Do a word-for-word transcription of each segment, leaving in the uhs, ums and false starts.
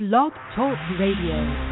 Blog Talk Radio.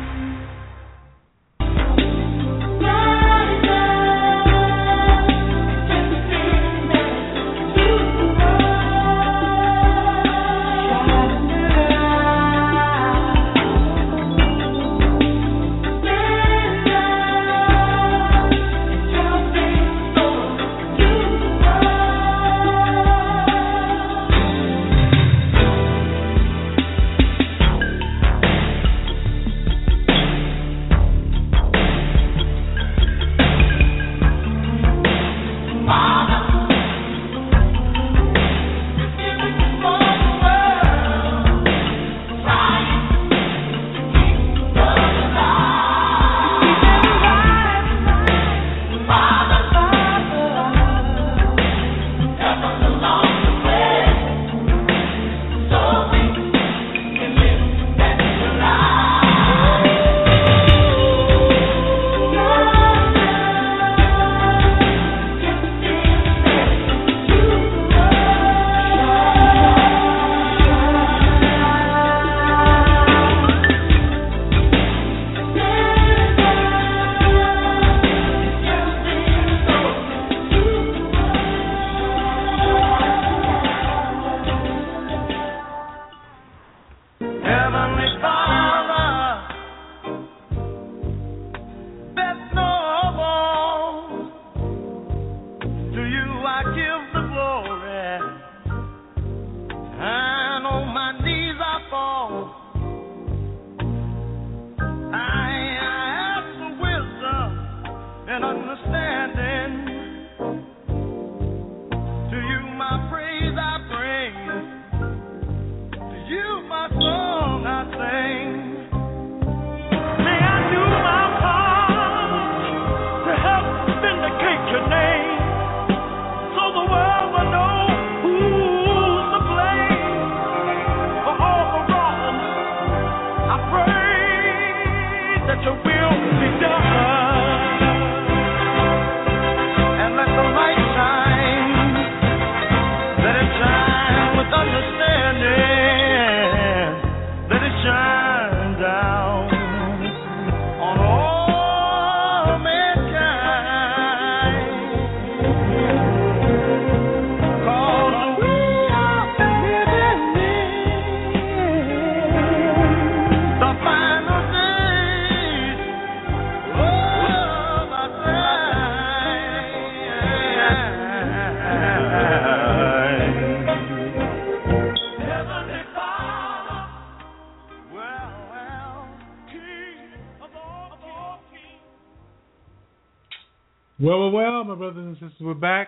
Well, well, well, my brothers and sisters, we're back.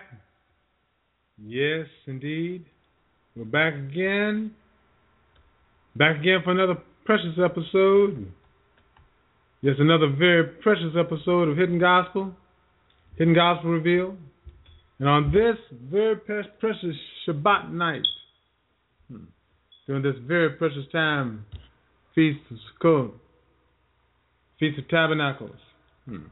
Yes, indeed. We're back again. Back again for another precious episode. Yes, another very precious episode of Hidden Gospel, Hidden Gospel Revealed. And on this very precious Shabbat night, during this very precious time, Feast of Sukkot, Feast of Tabernacles. Hmm.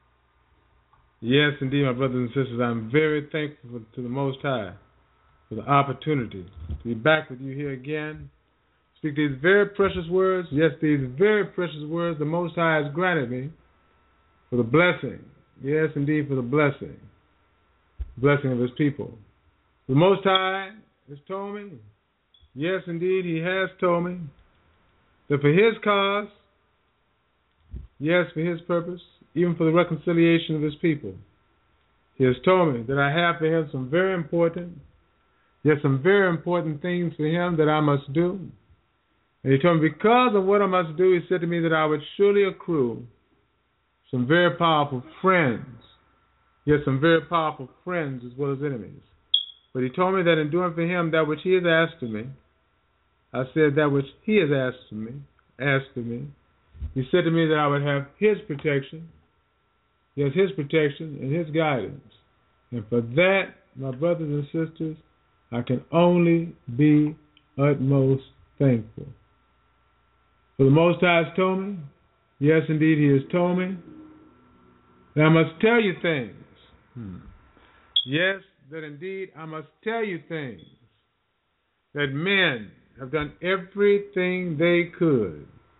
Yes, indeed, my brothers and sisters, I'm very thankful to the Most High for the opportunity to be back with you here again. Speak these very precious words. Yes, these very precious words the Most High has granted me for the blessing. Yes, indeed, for the blessing. Blessing of His people. The Most High has told me, yes, indeed, He has told me, that for His cause, yes, for His purpose, even for the reconciliation of His people, He has told me that I have for Him some very important, yes, some very important things for Him that I must do. And He told me because of what I must do, He said to me that I would surely accrue some very powerful friends, yes, some very powerful friends as well as enemies. But He told me that in doing for Him that which He has asked of me, I said that which He has asked of me, asked of me, He said to me that I would have His protection, yes, His protection and His guidance. And for that, my brothers and sisters, I can only be utmost thankful. For the Most High has told me, yes, indeed, He has told me, that I must tell you things. Hmm. Yes, that indeed I must tell you things. That men have done everything they could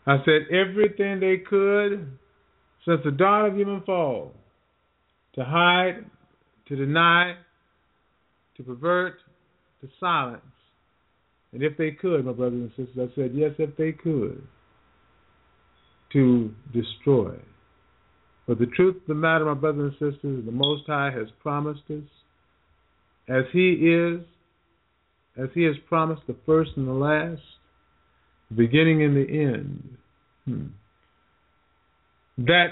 I said everything they could since the dawn of human fall to hide, to deny, to pervert, to silence. And if they could, my brothers and sisters, I said, yes, if they could, to destroy. But the truth of the matter, my brothers and sisters, the Most High has promised us, as He is, as He has promised the first and the last, the beginning and the end, hmm, that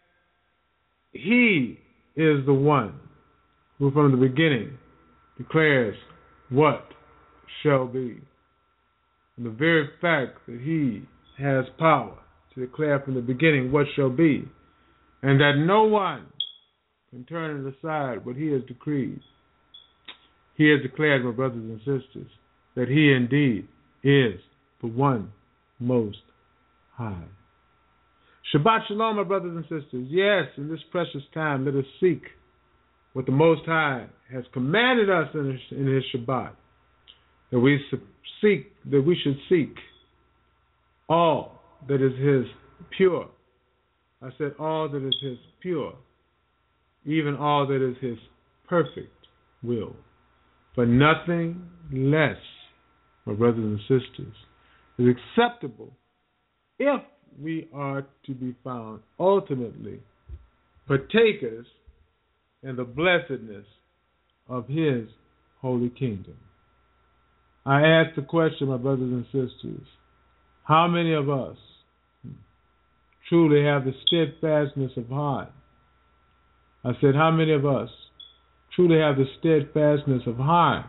He is the one who from the beginning declares what shall be. And the very fact that He has power to declare from the beginning what shall be, and that no one can turn it aside what He has decreed. He has declared, my brothers and sisters, that He indeed is the one Most High. Shabbat Shalom, my brothers and sisters. Yes, in this precious time, let us seek what the Most High has commanded us in His, in his Shabbat. That we seek, that we should seek all that is His pure. I said all that is His pure, even all that is His perfect will. But nothing less, my brothers and sisters, is acceptable if we are to be found ultimately partakers in the blessedness of His holy kingdom. I ask the question, my brothers and sisters, how many of us truly have the steadfastness of heart? I said, how many of us truly have the steadfastness of heart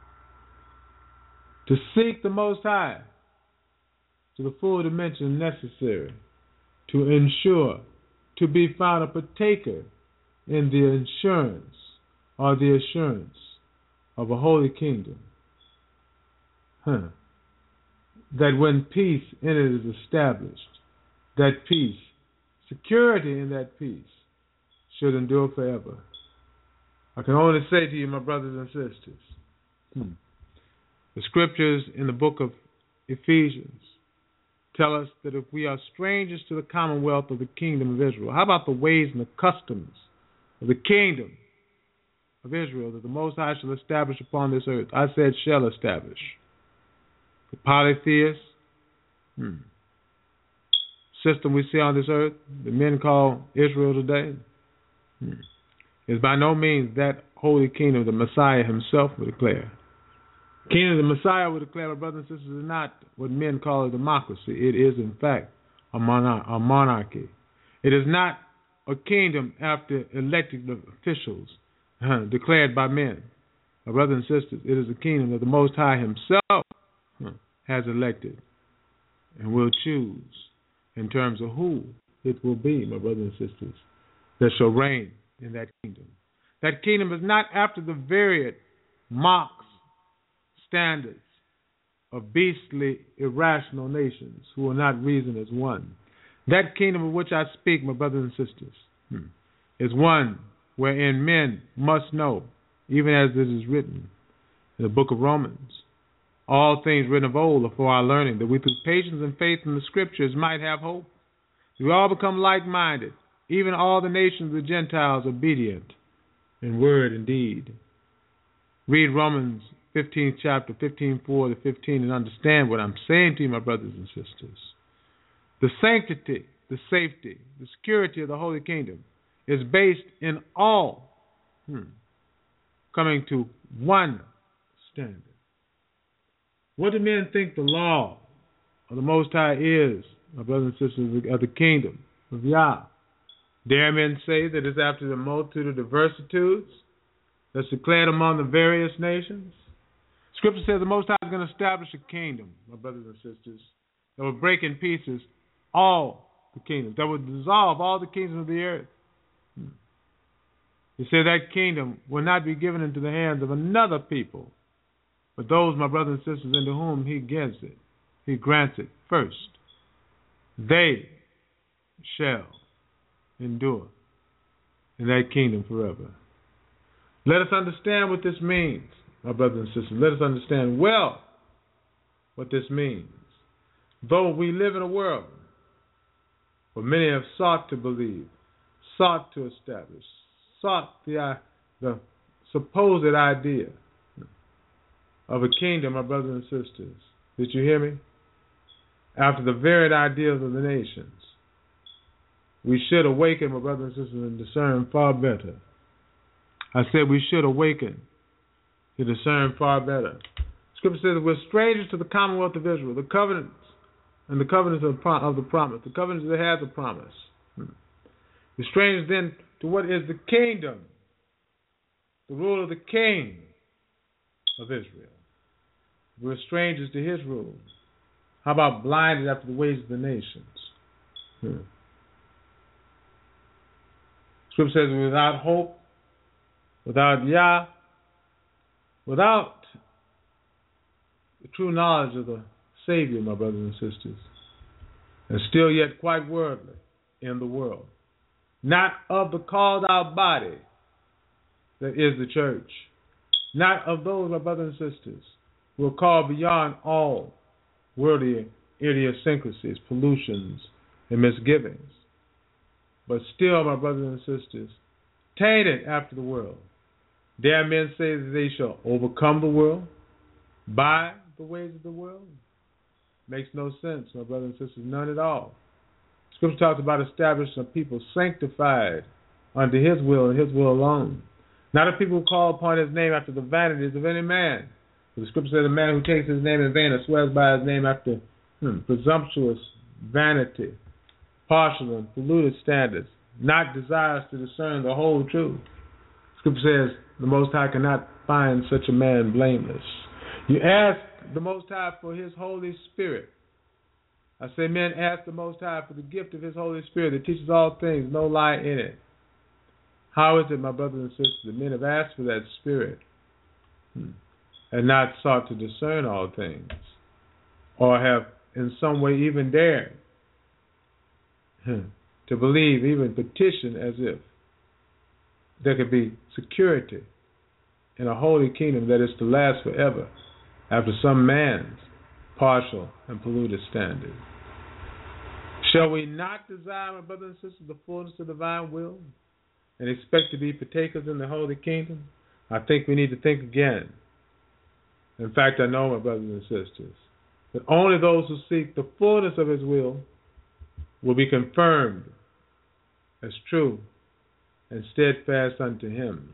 to seek the Most High to the full dimension necessary to ensure to be found a partaker in the insurance or the assurance of a holy kingdom? Huh. That when peace in it is established, that peace, security in that peace, should endure forever. I can only say to you, my brothers and sisters, hmm, the scriptures in the book of Ephesians tell us that if we are strangers to the commonwealth of the kingdom of Israel, how about the ways and the customs of the kingdom of Israel that the Most High shall establish upon this earth? I said shall establish. The polytheist hmm, system we see on this earth, that men call Israel today, hmm, is by no means that holy kingdom the Messiah Himself would declare. The kingdom the Messiah would declare, my brothers and sisters, is not what men call a democracy. It is, in fact, a, monar- a monarchy. It is not a kingdom after elected officials uh, declared by men. My brothers and sisters, it is a kingdom that the Most High Himself uh, has elected and will choose in terms of who it will be, my brothers and sisters, that shall reign in that kingdom. That kingdom is not after the varied mocks, standards of beastly, irrational nations who will not reason as one. That kingdom of which I speak, my brothers and sisters, hmm, is one wherein men must know, even as it is written in the book of Romans, all things written of old are for our learning, that we through patience and faith in the scriptures might have hope. We all become like-minded, even all the nations of the Gentiles obedient in word and deed. Read Romans fifteenth chapter, fifteen four to fifteen, and understand what I'm saying to you, my brothers and sisters. The sanctity, the safety, the security of the Holy Kingdom is based in all hmm, coming to one standard. What do men think the law of the Most High is, my brothers and sisters, of the kingdom of Yah? Dare men say that it's after the multitude of diversitudes that's declared among the various nations? Scripture says the Most High is going to establish a kingdom, my brothers and sisters, that will break in pieces all the kingdoms, that will dissolve all the kingdoms of the earth. He said that kingdom will not be given into the hands of another people, but those, my brothers and sisters, into whom He gives it, He grants it first. They shall endure in that kingdom forever. Let us understand what this means, my brothers and sisters. Let us understand well what this means. Though we live in a world For many have sought to believe, sought to establish, sought the, uh, the supposed idea of a kingdom, my brothers and sisters. Did you hear me? After the varied ideals of the nations. We should awaken, my brothers and sisters, and discern far better. I said we should awaken to discern far better. Scripture says we're strangers to the commonwealth of Israel, the covenants and the covenants of, of the promise, the covenants that has a promise. Hmm. We're strangers then to what is the kingdom, the rule of the king of Israel. We're strangers to his rule. How about blinded after the ways of the nations? Hmm. Scripture says without hope, without Yah, without the true knowledge of the Savior, my brothers and sisters, and still yet quite worldly in the world, not of the called out body that is the church, not of those, my brothers and sisters, who are called beyond all worldly idiosyncrasies, pollutions, and misgivings, but still, my brothers and sisters, tainted after the world. Dare men say that they shall overcome the world by the ways of the world? Makes no sense, my brothers and sisters, none at all. Scripture talks about establishing a people sanctified unto his will and his will alone. Not a people who call upon his name after the vanities of any man. For the Scripture says a man who takes his name in vain or swears by his name after hmm, presumptuous vanity, partial and polluted standards, not desirous to discern the whole truth. Scripture says the Most High cannot find such a man blameless. You ask the Most High for his Holy Spirit. I say, men, ask the Most High for the gift of his Holy Spirit that teaches all things, no lie in it. How is it, my brothers and sisters, that men have asked for that Spirit hmm, and not sought to discern all things, or have in some way even dared hmm, to believe, even petition as if there could be security in a holy kingdom that is to last forever after some man's partial and polluted standard? Shall we not desire, my brothers and sisters, the fullness of divine will and expect to be partakers in the holy kingdom? I think we need to think again. In fact, I know, my brothers and sisters, that only those who seek the fullness of his will will be confirmed as true and steadfast unto him.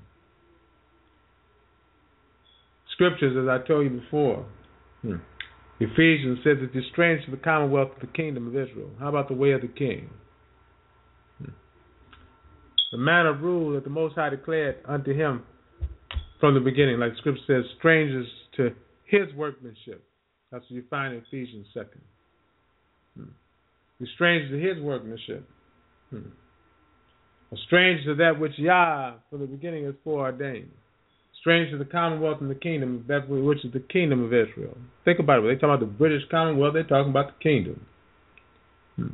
Scriptures, as I told you before, hmm, Ephesians says that you're strange to the commonwealth of the kingdom of Israel. How about the way of the king? Hmm. The manner of rule that the Most High declared unto him from the beginning, like Scripture says, strangers to his workmanship. That's what you find in Ephesians second. Hmm. You're strangers to his workmanship. Hmm. A stranger to that which Yah from the beginning has foreordained. Strange to the commonwealth and the kingdom, that which is the kingdom of Israel. Think about it. When they talk about the British Commonwealth, they're talking about the kingdom. Hmm.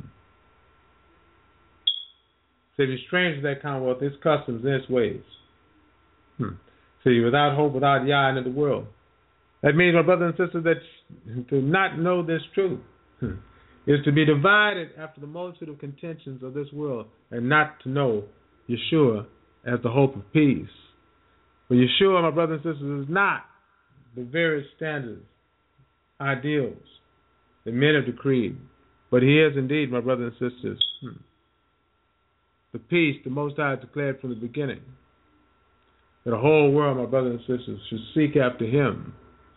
So you're strange to that commonwealth, its customs and its ways. Hmm. So you're without hope, without Yah into the world. That means, my brothers and sisters, that to not know this truth hmm, is to be divided after the multitude of contentions of this world and not to know Yeshua as the hope of peace. But Yeshua, my brothers and sisters, is not the very standards, ideals that men have decreed, but he is indeed, my brothers and sisters, hmm, the peace the Most High declared from the beginning, that the whole world, my brothers and sisters, should seek after him,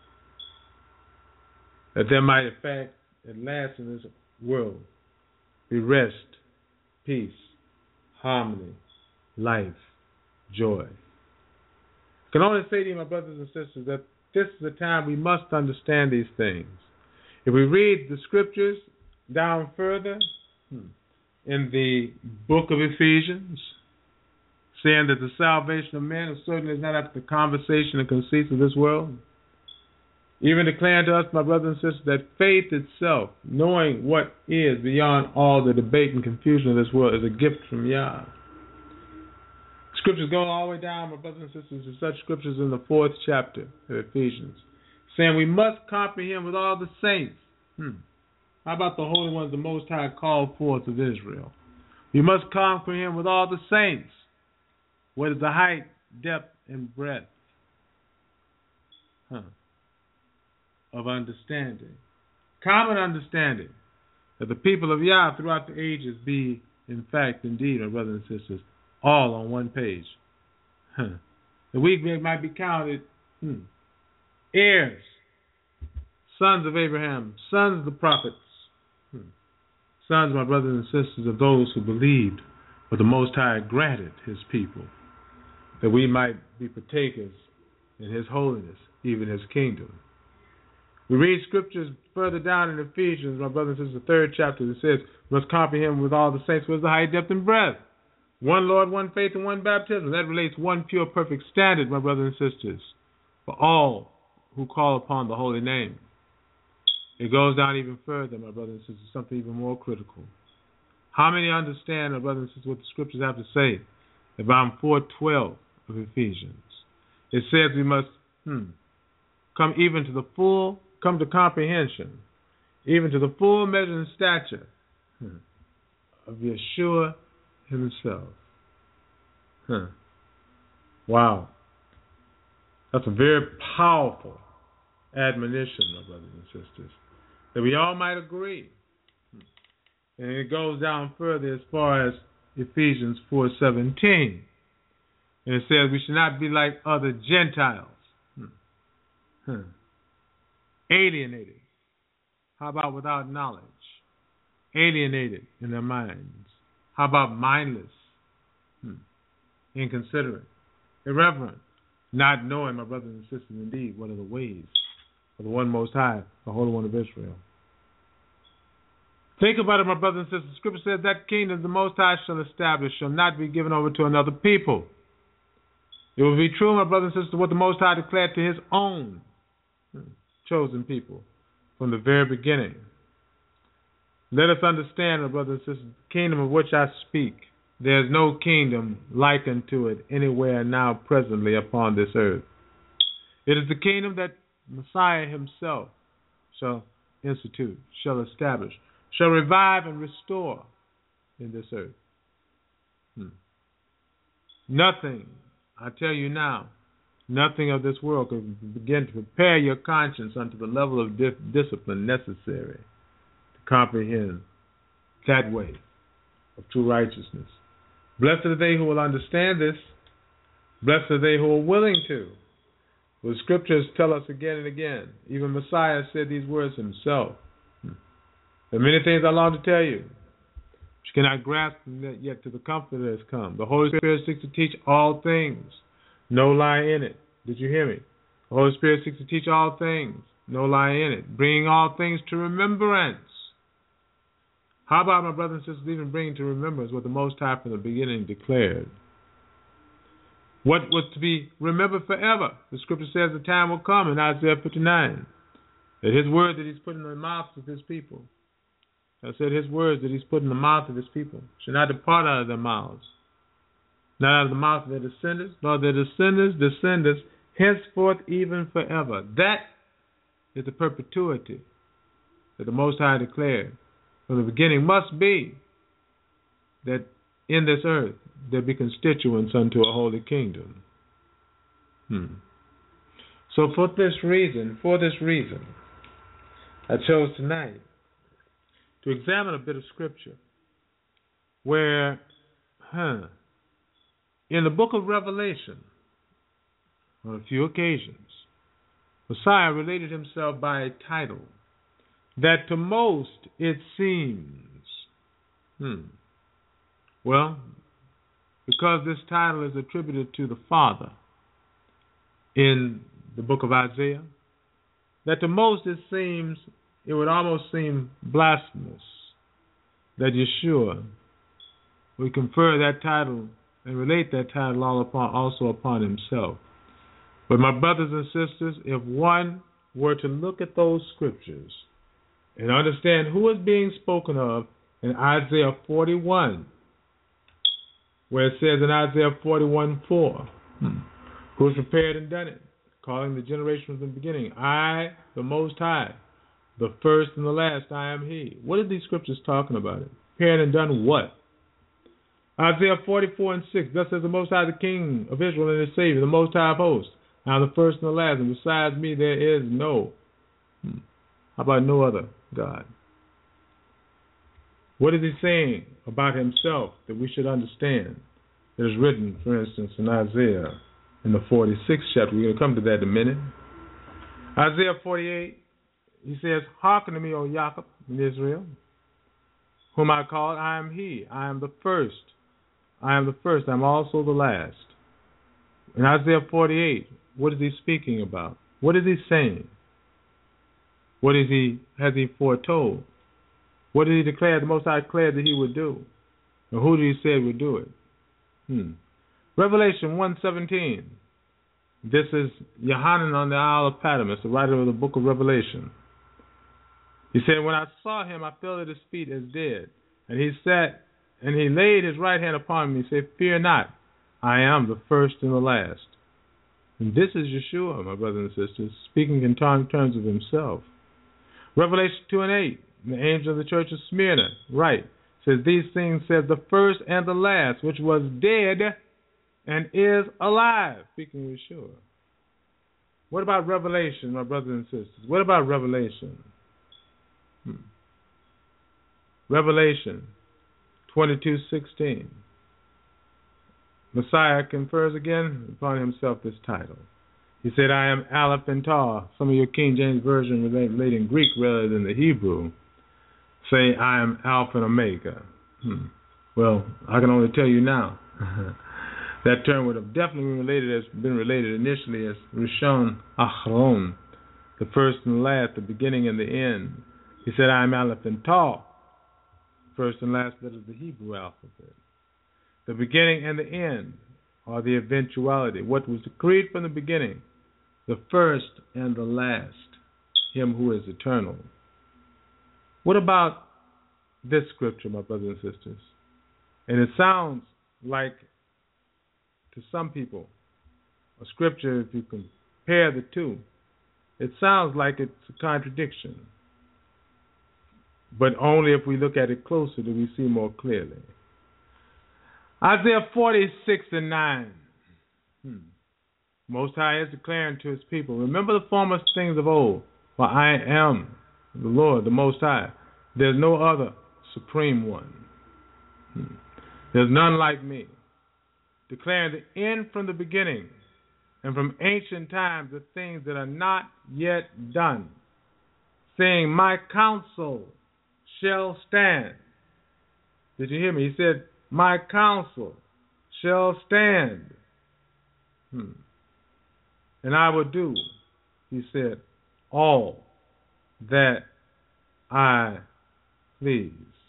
that there might, in fact, at last in this world, be rest, peace, harmony, life, joy. I can only say to you, my brothers and sisters, that this is the time we must understand these things. If we read the scriptures down further hmm, in the book of Ephesians, saying that the salvation of men certainly is not after the conversation and conceits of this world, even declaring to us, my brothers and sisters, that faith itself, knowing what is beyond all the debate and confusion of this world, is a gift from Yah. Scriptures go all the way down, my brothers and sisters, to such scriptures in the fourth chapter of Ephesians, saying we must comprehend with all the saints. Hmm. How about the holy ones the Most High called forth of Israel? You must comprehend with all the saints what is the height, depth, and breadth huh, of understanding. Common understanding that the people of Yah throughout the ages be, in fact, indeed, our brothers and sisters, all on one page. Huh. The weak might be counted hmm, heirs, sons of Abraham, sons of the prophets, hmm. sons, my brothers and sisters, of those who believed what the Most High granted his people, that we might be partakers in his holiness, even his kingdom. We read scriptures further down in Ephesians, my brothers and sisters, the third chapter, that says, we must comprehend with all the saints what is the height, depth, and breadth. One Lord, one faith, and one baptism. That relates one pure, perfect standard, my brothers and sisters, for all who call upon the holy name. It goes down even further, my brothers and sisters, something even more critical. How many understand, my brothers and sisters, what the scriptures have to say about four twelve of Ephesians? It says we must hmm, come even to the full, come to comprehension, even to the full measure and stature hmm, of Yeshua himself. Huh. Wow. That's a very powerful admonition, my brothers and sisters, that we all might agree. And it goes down further as far as Ephesians four seventeen. And it says we should not be like other Gentiles. Hmm. Huh. Alienated. How about without knowledge? Alienated in their minds. How about mindless? Hmm. Inconsiderate. Irreverent. Not knowing, my brothers and sisters, indeed, what are the ways of the one Most High, the Holy One of Israel. Think about it, my brothers and sisters. The scripture says that kingdom the Most High shall establish, shall not be given over to another people. It will be true, my brothers and sisters, what the Most High declared to his own chosen people from the very beginning. Let us understand, my brothers and sisters, the kingdom of which I speak, there is no kingdom like unto it anywhere now presently upon this earth. It is the kingdom that Messiah himself shall institute, shall establish, shall revive and restore in this earth. Hmm. Nothing, I tell you now, nothing of this world can begin to prepare your conscience unto the level of di- discipline necessary to comprehend that way of true righteousness. Blessed are they who will understand this. Blessed are they who are willing to. The scriptures tell us again and again. Even Messiah said these words himself. There are many things I long to tell you, but you cannot grasp them yet till the Comforter has come. The Holy Spirit seeks to teach all things. No lie in it. Did you hear me? The Holy Spirit seeks to teach all things. No lie in it. Bringing all things to remembrance. How about, my brothers and sisters, even bringing to remembrance what the Most High from the beginning declared? What was to be remembered forever? The scripture says the time will come in Isaiah fifty-nine, that his word that he's put in the mouths of his people, I said his words that he's put in the mouth of his people should not depart out of their mouths, not out of the mouth of their descendants, nor their descendants' descendants, henceforth even forever. That is the perpetuity that the Most High declared from the beginning must be, that in this earth there be constituents unto a holy kingdom. Hmm. So for this reason, for this reason, I chose tonight to examine a bit of scripture where, huh, in the book of Revelation, on a few occasions, Messiah related himself by a title that to most it seems, hmm, well, because this title is attributed to the Father in the book of Isaiah, that to most it seems, it would almost seem blasphemous that Yeshua would confer that title and relate that title all upon, also upon himself. But my brothers and sisters, if one were to look at those scriptures and understand who is being spoken of in Isaiah forty-one, where it says in Isaiah forty-one four, hmm, who has prepared and done it, calling the generation from the beginning, I, the Most High, the first and the last, I am He. What are these scriptures talking about? It prepared and done what? Isaiah forty-four and six. Thus says the Most High, the King of Israel and his Savior, the Most High of hosts. I am the first and the last, and besides me there is no. Hmm. How about no other God? What is he saying about himself that we should understand? It is written, for instance, in Isaiah in the forty-sixth chapter. We're going to come to that in a minute. Isaiah forty-eight, he says, hearken to me, O Jacob and Israel, whom I called, I am he. I am the first. I am the first. I am also the last. In Isaiah forty-eight, what is he speaking about? What is he saying? What is he, has he foretold? What did he declare, the Most High declared that he would do? And who did he say would do it? Hmm. Revelation one seventeen. This is Yohanan on the Isle of Patmos, the writer of the book of Revelation. He said, when I saw him, I fell at his feet as dead. And he sat, and he laid his right hand upon me and said, fear not, I am the first and the last. And this is Yeshua, my brothers and sisters, speaking in terms of himself. Revelation two and eight, the angel of the church of Smyrna, right, says, these things says the first and the last, which was dead and is alive, speaking of Yeshua. What about Revelation, my brothers and sisters? What about Revelation? Hmm. Revelation twenty-two sixteen. Messiah confers again upon himself this title. He said, I am Aleph and Taw. Some of your King James Version relate in Greek rather than the Hebrew. Say, I am Alpha and Omega. Hmm. Well, I can only tell you now. That term would have definitely been related as been related initially as Rishon Achron, the first and the last, the beginning and the end. He said, I am Aleph and Taw, first and last letters of the Hebrew alphabet. The beginning and the end are the eventuality. What was decreed from the beginning, the first and the last, him who is eternal. What about this scripture, my brothers and sisters? And it sounds like, to some people, a scripture, if you compare the two, it sounds like it's a contradiction. But only if we look at it closer do we see more clearly. Isaiah forty-six and nine. Hmm. Most High is declaring to his people, remember the former things of old, for I am the Lord, the Most High. There's no other supreme one. Hmm. There's none like me. Declaring the end from the beginning, and from ancient times the things that are not yet done. Saying, my counsel shall stand. Did you hear me? He said, my counsel shall stand. Hmm. And I will do, he said, all that I please.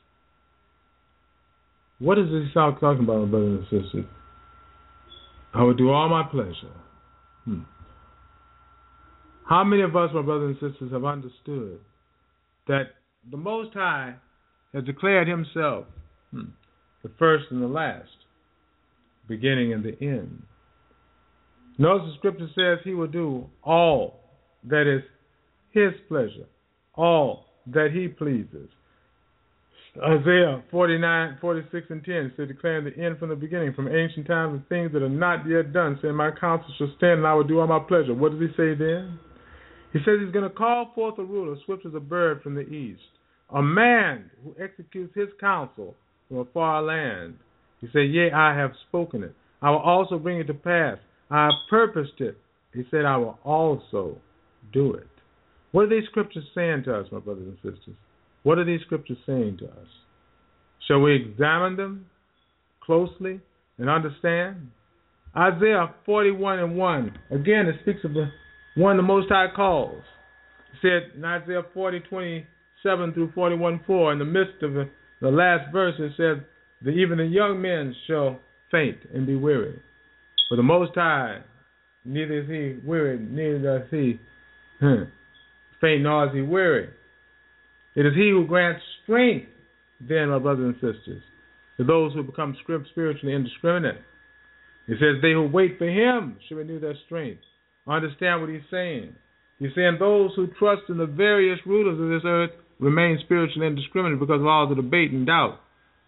What is this talking about, brothers and sisters? I will do all my pleasure. Hmm. How many of us, my brothers and sisters, have understood that the Most High has declared himself hmm, the first and the last, beginning and the end? Notice the scripture says he will do all that is his pleasure, all that he pleases. Isaiah forty-nine, forty-six and ten said, declaring the end from the beginning, from ancient times, the things that are not yet done, saying, my counsel shall stand and I will do all my pleasure. What does he say then? He says he's going to call forth a ruler, swift as a bird from the east, a man who executes his counsel from a far land. He said, yea, I have spoken it. I will also bring it to pass. I have purposed it. He said, I will also do it. What are these scriptures saying to us, my brothers and sisters? What are these scriptures saying to us? Shall we examine them closely and understand? Isaiah forty-one and one. Again, it speaks of the one the Most High calls. He said in Isaiah forty, twenty-seven through forty-one, four, in the midst of the, the last verse, it says that even the young men shall faint and be weary. For the Most High, neither is he weary, neither does he huh, faint, nor is he weary. It is he who grants strength, then, my brothers and sisters, to those who become spiritually indiscriminate. He says, they who wait for him shall renew their strength. Understand what he's saying. He's saying those who trust in the various rulers of this earth remain spiritually indiscriminate because of all the debate and doubt.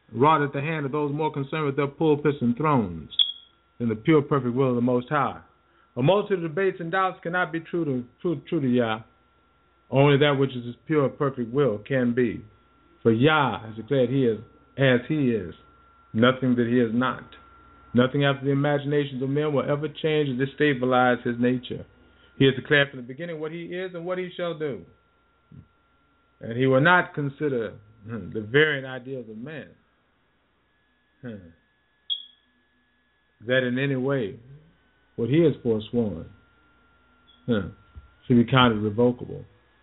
wrought at the hand of those more concerned with their pulpits and thrones than the pure, perfect will of the Most High. A multitude of debates and doubts cannot be true to true, true to Yah. Only that which is His pure, perfect will can be. For Yah has declared He is as He is, nothing that He is not. Nothing after the imaginations of men will ever change or destabilize His nature. He has declared from the beginning what He is and what He shall do. And He will not consider hmm, the varying ideas of men hmm, that in any way what He has forsworn hmm, should be counted revocable.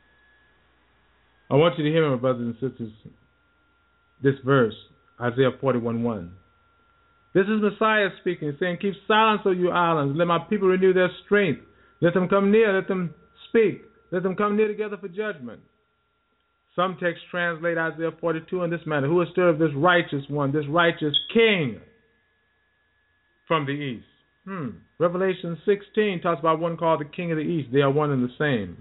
I want you to hear me, my brothers and sisters, this verse, Isaiah forty-one one. This is Messiah speaking, saying, keep silence, O you islands, let my people renew their strength. Let them come near, let them speak, let them come near together for judgment. Some texts translate Isaiah forty-two in this manner, who has stirred up this righteous one, this righteous king from the east. Hmm. Revelation sixteen talks about one called the King of the East. They are one and the same.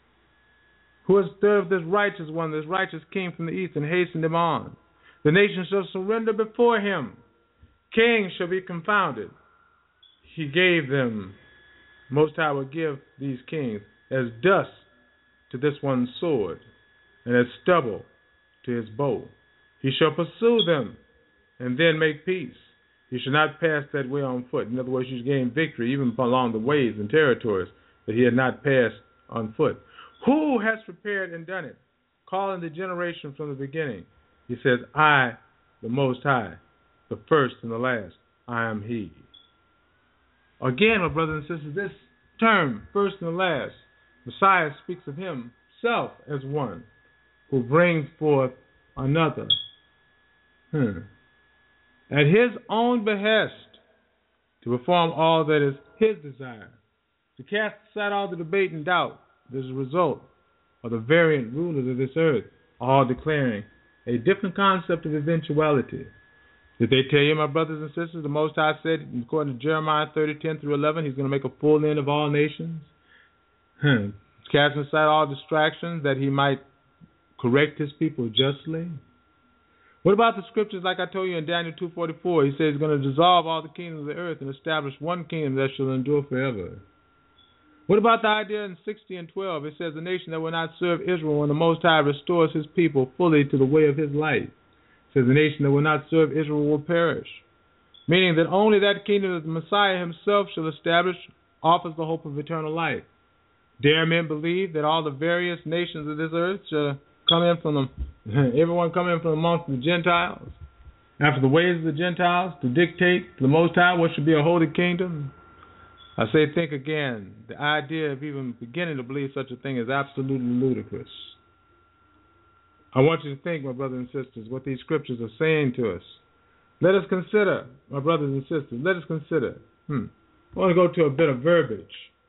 Who has stirred up this righteous one, this righteous king from the east, and hastened him on. The nations shall surrender before him. Kings shall be confounded. He gave them, Most High will give these kings as dust to this one's sword, and as stubble to his bow. He shall pursue them, and then make peace. He shall not pass that way on foot. In other words, he shall gain victory even along the ways and territories that he had not passed on foot. Who has prepared and done it? Calling the generation from the beginning. He says, I, the Most High, the first and the last, I am He. Again, my brothers and sisters, this term, first and the last, Messiah speaks of Himself as one who brings forth another. Hmm. At His own behest, to perform all that is His desire, to cast aside all the debate and doubt that is a result of the variant rulers of this earth, all declaring a different concept of eventuality. Did they tell you, my brothers and sisters, the Most High said, according to Jeremiah thirty, ten through eleven, He's going to make a full end of all nations? Hmm. Casting aside all distractions that He might correct His people justly? What about the scriptures like I told you in Daniel two forty-four? He says He's going to dissolve all the kingdoms of the earth and establish one kingdom that shall endure forever. What about the idea in sixty and twelve? It says the nation that will not serve Israel when the Most High restores His people fully to the way of His light. It says the nation that will not serve Israel will perish. Meaning that only that kingdom that the Messiah Himself shall establish offers the hope of eternal life. Dare men believe that all the various nations of this earth shall come in from them, everyone come in from amongst the Gentiles, after the ways of the Gentiles, to dictate to the Most High what should be a holy kingdom? I say, think again. The idea of even beginning to believe such a thing is absolutely ludicrous. I want you to think, my brothers and sisters, what these scriptures are saying to us. Let us consider, my brothers and sisters, let us consider. Hmm. I want to go to a bit of verbiage.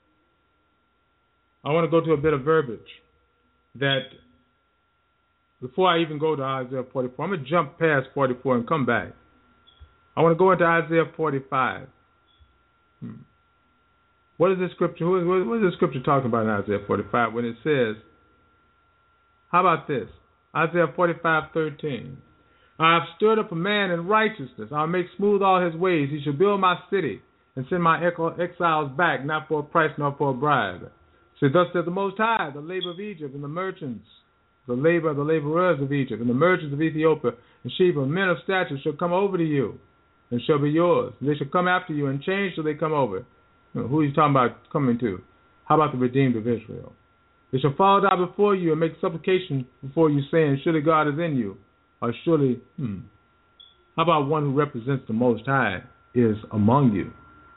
I want to go to a bit of verbiage that, before I even go to Isaiah forty-four, I'm going to jump past forty-four and come back. I want to go into Isaiah forty-five. Hmm. What is this scripture? What is, what is this scripture talking about in Isaiah forty-five when it says, how about this? Isaiah forty-five thirteen. I have stirred up a man in righteousness. I'll make smooth all his ways. He shall build my city and send my exiles back, not for a price nor for a bribe. So thus says the Most High, the labor of Egypt and the merchants, the labor of the laborers of Egypt and the merchants of Ethiopia and Sheba, men of stature shall come over to you and shall be yours. They shall come after you and change till they come over. Who are you talking about coming to? How about the redeemed of Israel? They shall fall down before you and make supplication before you, saying, surely God is in you. Or surely, hmm, how about one who represents the Most High is among you?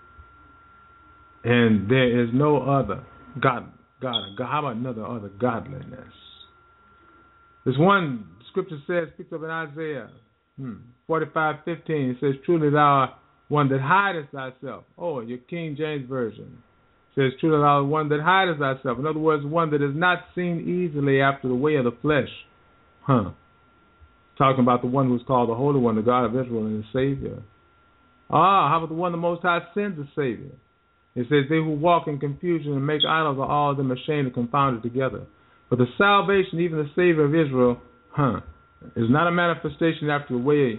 And there is no other God, God, God. How about another other godliness? There's one scripture says, speaks of in Isaiah hmm, forty-five fifteen. It says, truly thou art one that hidest thyself. Oh, your King James Version says, truly thou art one that hidest thyself. In other words, one that is not seen easily after the way of the flesh. Huh. Talking about the one who's called the Holy One, the God of Israel and His Savior. Ah, how about the one the Most High sends a Savior? It says, they who walk in confusion and make idols are all of them ashamed and confounded together. But the salvation, even the Savior of Israel, huh, is not a manifestation after the way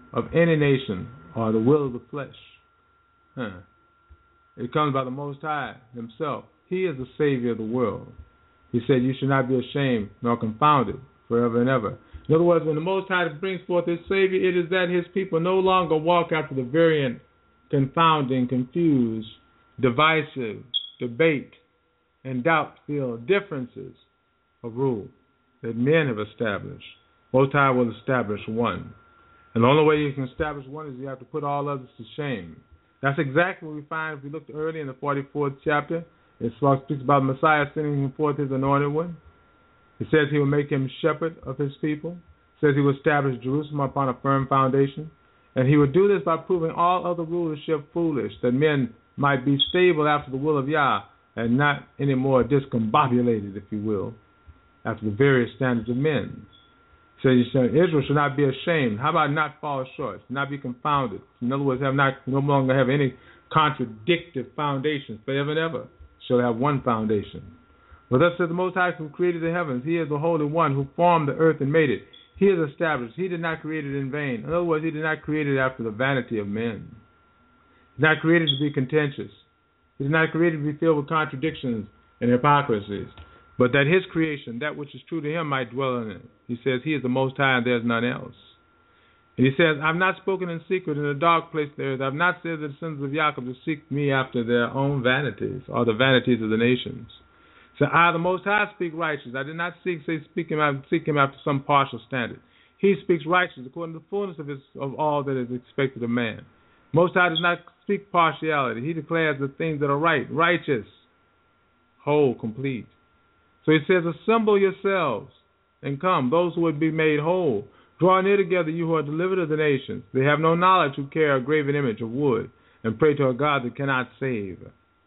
of any nation or the will of the flesh. Huh. It comes by the Most High himself. He is the Savior of the world. He said, you should not be ashamed nor confounded forever and ever. In other words, when the Most High brings forth his Savior, it is that his people no longer walk after the variant, confounding, confused, divisive, debate, and doubt-filled differences of rule that men have established. Most High will establish one. And the only way you can establish one is you have to put all others to shame. That's exactly what we find if we look early in the forty-fourth chapter. It speaks about Messiah sending him forth his anointed one. It says he will make him shepherd of his people. It says he will establish Jerusalem upon a firm foundation. And he would do this by proving all other rulership foolish, that men might be stable after the will of Yah and not any more discombobulated, if you will, after the various standards of men. So Israel should not be ashamed. How about not fall short, not be confounded? In other words, have not no longer have any contradictive foundations, but ever and ever shall have one foundation. For thus says the Most High, who created the heavens. He is the Holy One who formed the earth and made it. He is established. He did not create it in vain. In other words, he did not create it after the vanity of men. He did not create it to be contentious. He did not create it to be filled with contradictions and hypocrisies, but that his creation, that which is true to him, might dwell in it. He says he is the Most High and there is none else. And he says, I have not spoken in secret in a dark place there. I have not said to the sons of Jacob to seek me after their own vanities, or the vanities of the nations. So I, the Most High, speak righteous. I did not seek, say, speak him out, seek him after some partial standard. He speaks righteous according to the fullness of, his, of all that is expected of man. Most High does not speak partiality. He declares the things that are right, righteous, whole, complete. So he says, assemble yourselves and come, those who would be made whole. Draw near together, you who are delivered of the nations. They have no knowledge who carry a graven image of wood and pray to a God that cannot save.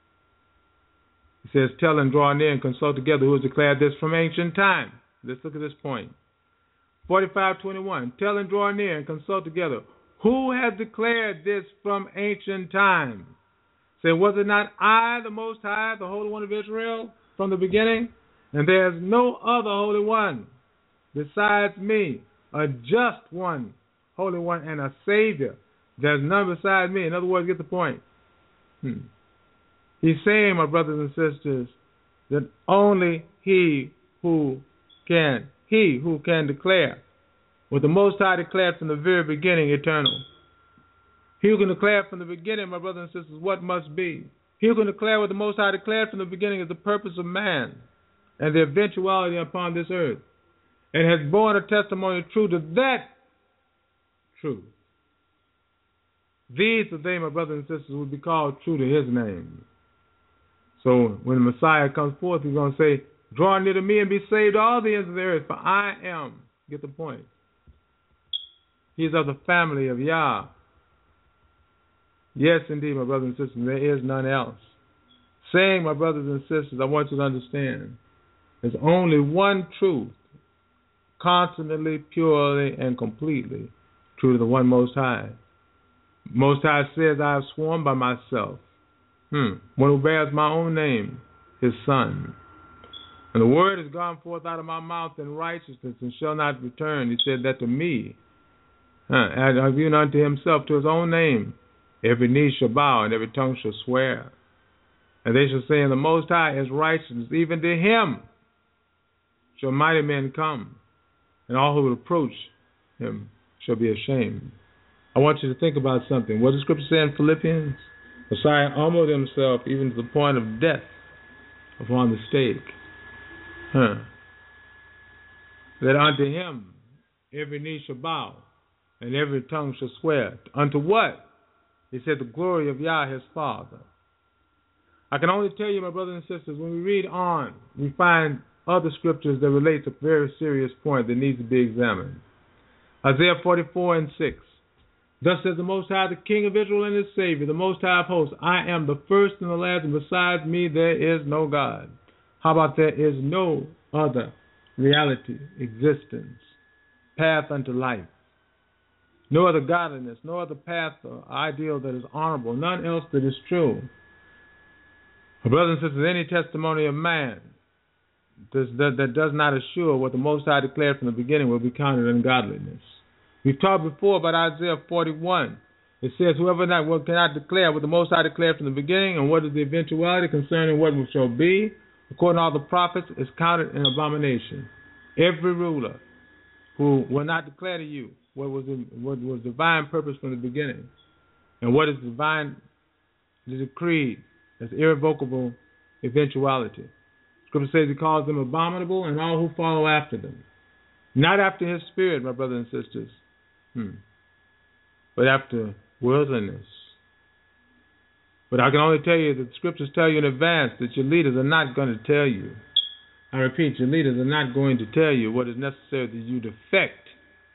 He says, tell and draw near and consult together who has declared this from ancient time. Let's look at this point. forty-five twenty-one, tell and draw near and consult together. Who has declared this from ancient time? Say, was it not I, the Most High, the Holy One of Israel, from the beginning? And there is no other Holy One besides me, a just one, Holy One, and a Savior. There's none beside me. In other words, get the point. Hmm. He's saying, my brothers and sisters, that only he who can, he who can declare what the Most High declared from the very beginning, eternal. He who can declare from the beginning, my brothers and sisters, what must be. He who can declare what the Most High declared from the beginning is the purpose of man and the eventuality upon this earth, and has borne a testimony true to that truth. These are they, my brothers and sisters, would be called true to his name. So when the Messiah comes forth, he's going to say, draw near to me and be saved all the ends of the earth, for I am. Get the point. He's of the family of Yah. Yes, indeed, my brothers and sisters, there is none else. Saying, my brothers and sisters, I want you to understand, there's only one truth, constantly, purely, and completely true to the one Most High. Most High says, I have sworn by myself, hmm, one who bears my own name, his Son. And the word has gone forth out of my mouth in righteousness and shall not return. He said that to me, huh, and even unto himself, to his own name. Every knee shall bow and every tongue shall swear. And they shall say, in the Most High is righteousness, even to him shall mighty men come, and all who will approach him shall be ashamed. I want you to think about something. What does Scripture say in Philippians? Messiah humbled himself even to the point of death upon the stake. Huh. That unto him every knee shall bow, and every tongue shall swear. Unto what? He said, the glory of Yah, his Father. I can only tell you, my brothers and sisters, when we read on, we find other scriptures that relate to a very serious point that needs to be examined. Isaiah forty-four and six. Thus says the Most High, the King of Israel and his Savior, the Most High of hosts, I am the first and the last, and besides me there is no God. How about there is no other reality, existence, path unto life? No other godliness, no other path or ideal that is honorable, none else that is true. My brothers and sisters, any testimony of man does, that, that does not assure what the Most High declared from the beginning will be counted ungodliness. We've talked before about Isaiah forty-one. It says, whoever not what cannot declare what the Most High declared from the beginning, and what is the eventuality concerning what shall be, according to all the prophets, is counted an abomination. Every ruler who will not declare to you what was in, what was divine purpose from the beginning, and what is divine decreed as irrevocable eventuality. Scripture says he calls them abominable, and all who follow after them. Not after his spirit, my brothers and sisters, hmm. but after worldliness. But I can only tell you that the scriptures tell you in advance that your leaders are not going to tell you. I repeat, your leaders are not going to tell you what is necessary that you defect.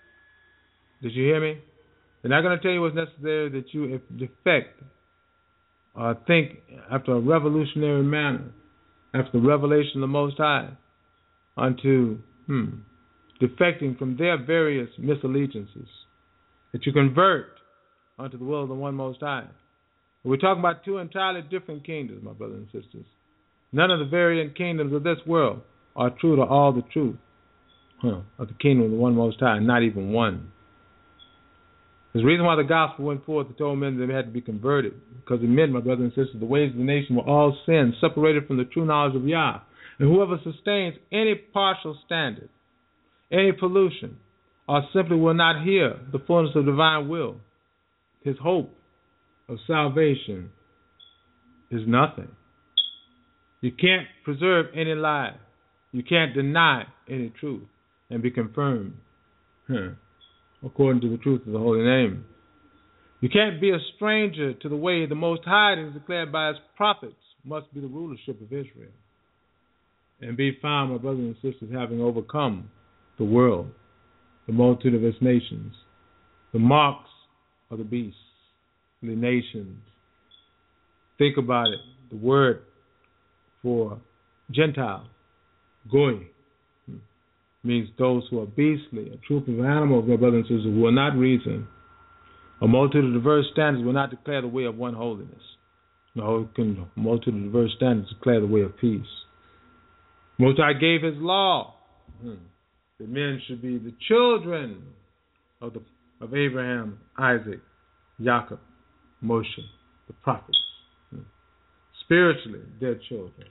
Did you hear me? They're not going to tell you what's necessary that you defect or think after a revolutionary manner, after the revelation of the Most High, unto hmm, defecting from their various misallegiances, that you convert unto the will of the one Most High. We're talking about two entirely different kingdoms, my brothers and sisters. None of the variant kingdoms of this world are true to all the truth huh, of the kingdom of the one Most High, not even one. There's a reason why the gospel went forth and told men that they had to be converted, because it meant, my brothers and sisters, the ways of the nation were all sin, separated from the true knowledge of Yah. And whoever sustains any partial standard, any pollution, or simply will not hear the fullness of divine will, his hope of salvation is nothing. You can't preserve any lie. You can't deny any truth and be confirmed huh, according to the truth of the holy name. You can't be a stranger to the way the Most High is declared by his prophets must be the rulership of Israel, and be found, my brothers and sisters, having overcome the world, the multitude of its nations, the marks of the beast, the nations. Think about it. The word for Gentile, goy, means those who are beastly, a troop of animals, my brothers and sisters, who will not reason. A multitude of diverse standards will not declare the way of one holiness. No, can a multitude of diverse standards declare the way of peace. Most High gave his law. Hmm. that men should be the children of the of Abraham, Isaac, Jacob, Moshe, the prophets. Hmm. Spiritually, their children.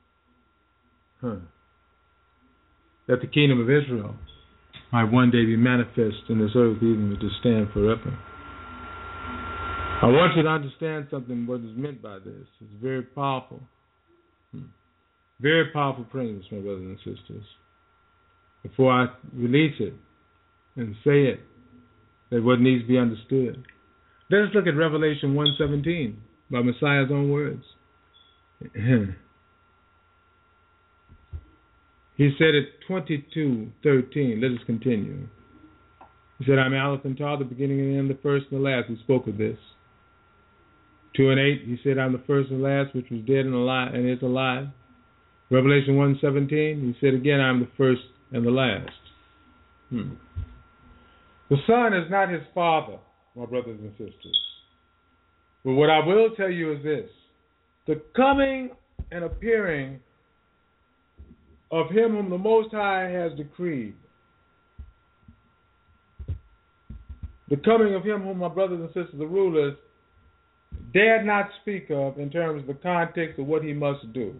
Huh. That the kingdom of Israel might one day be manifest in this earth, even to stand forever. I want you to understand something, what is meant by this. It's very powerful. Hmm. Very powerful principles, my brothers and sisters. Before I release it and say it, that what needs to be understood. Let us look at Revelation one seventeen by Messiah's own words. He said at twenty-two thirteen, let us continue. He said, I'm Aleph and Taw, the beginning and the end, the first and the last. He spoke of this. two and eight, he said, I'm the first and the last, which was dead and alive and is alive. Revelation one seventeen, he said again, I'm the first and the last. Hmm. The Son is not his Father, my brothers and sisters. But what I will tell you is this. The coming and appearing of him whom the Most High has decreed. The coming of him whom my brothers and sisters, the rulers, dared not speak of in terms of the context of what he must do.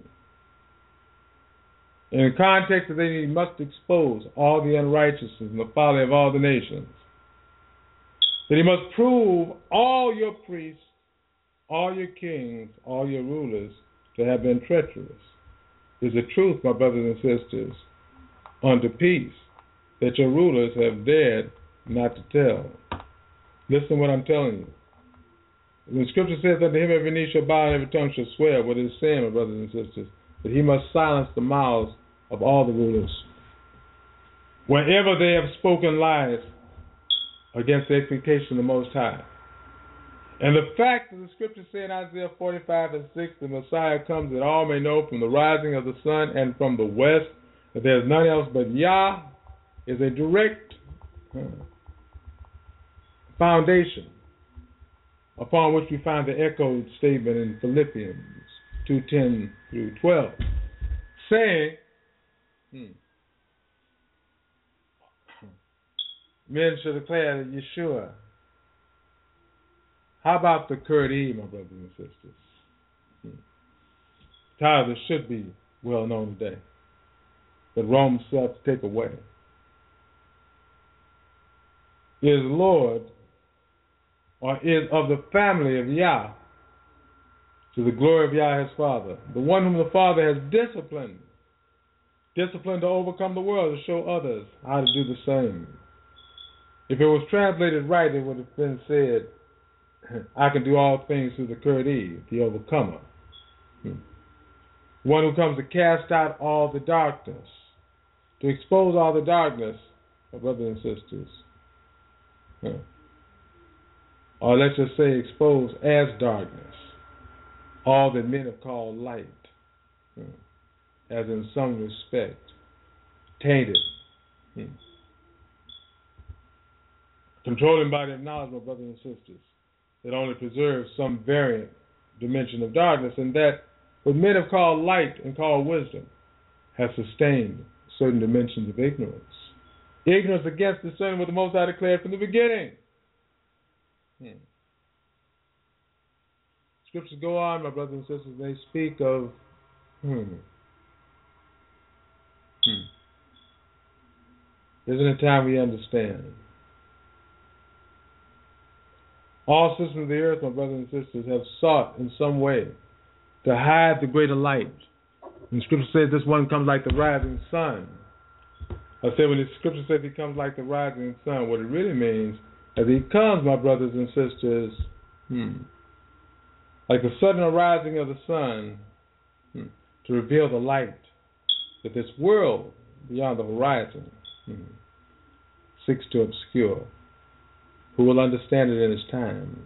In the context that he must expose all the unrighteousness and the folly of all the nations. That he must prove all your priests, all your kings, all your rulers to have been treacherous. Is the truth, my brothers and sisters, unto peace, that your rulers have dared not to tell. Listen to what I'm telling you. When Scripture says unto him every knee shall bow and every tongue shall swear, what it is saying, my brothers and sisters, that he must silence the mouths of all the rulers. Wherever they have spoken lies against the expectation of the Most High. And the fact that the Scripture say in Isaiah forty-five and six, the Messiah comes that all may know from the rising of the sun and from the west that there is none else but Yah, is a direct uh, foundation upon which we find the echoed statement in Philippians two ten through twelve, saying, hmm, men should declare Yeshua. How about the Kurdi, my brothers and sisters? Hmm. Title should be well known today, that Rome sought to take away. Is Lord, or is of the family of Yah, to the glory of Yah his Father, the one whom the Father has disciplined, disciplined to overcome the world, to show others how to do the same. If it was translated right, it would have been said, I can do all things through the Kurdi, the overcomer. Hmm. One who comes to cast out all the darkness, to expose all the darkness, my brothers and sisters. Hmm. Or let's just say expose as darkness all that men have called light, hmm. as in some respect tainted. Hmm. Controlling body of knowledge, my brothers and sisters, that only preserves some variant dimension of darkness, and that what men have called light and called wisdom has sustained certain dimensions of ignorance. Ignorance against discerning what the Most High declared from the beginning. Hmm. Scriptures go on, my brothers and sisters, they speak of hmm, hmm. Isn't it time we understand? All systems of the earth, my brothers and sisters, have sought in some way to hide the greater light. And Scripture says this one comes like the rising sun. I say when the Scripture says he comes like the rising sun, what it really means is he comes, my brothers and sisters, hmm, like the sudden arising of the sun, hmm, to reveal the light that this world beyond the horizon hmm, seeks to obscure. Who will understand it in his time?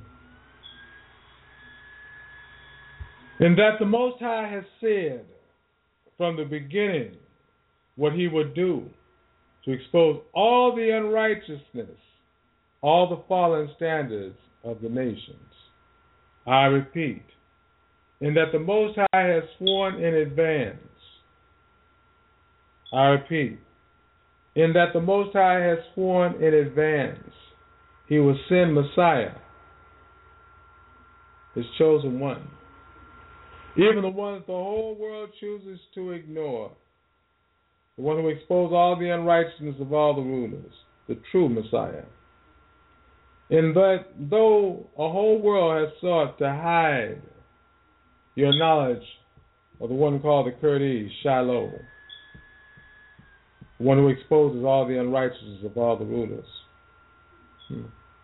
And that the Most High has said from the beginning what he would do to expose all the unrighteousness, all the fallen standards of the nations. I repeat, in that the Most High has sworn in advance. I repeat, in that the Most High has sworn in advance he will send Messiah, his chosen one, even the one that the whole world chooses to ignore, the one who exposes all the unrighteousness of all the rulers, the true Messiah. In that though a whole world has sought to hide your knowledge of the one called the Kurdi, Shiloh, the one who exposes all the unrighteousness of all the rulers. Hmm.